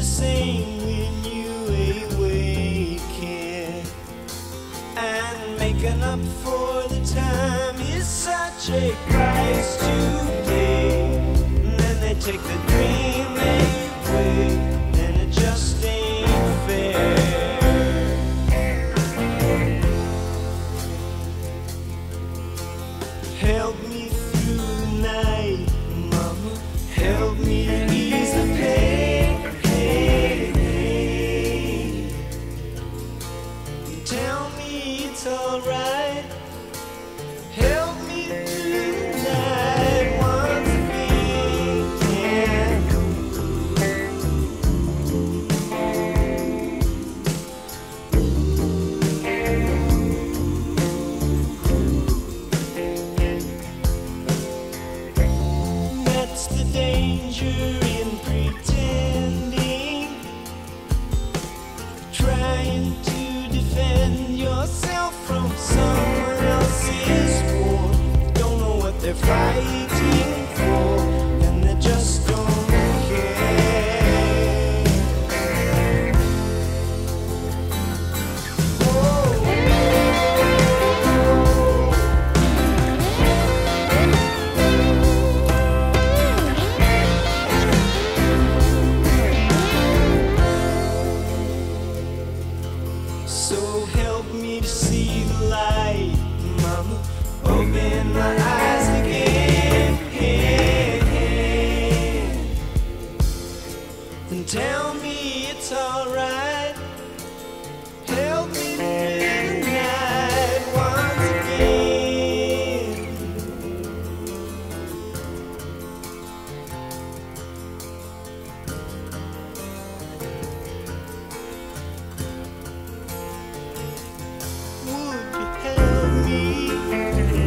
the same when you awaken. And making up for the time is such a price to pay. And then they take the dream away, and it just ain't fair. Help me through the night, mama. Help me ease the pain. Tell me it's alright. Help me through the night once again. That's the danger in pretending, trying to defend yourself from someone else's war. Don't know what they're fighting for, and they just don't care. Whoa. So help me to see the light, mama. Open my eyes again, and tell me it's alright. Help me through the night once again. Would you help me?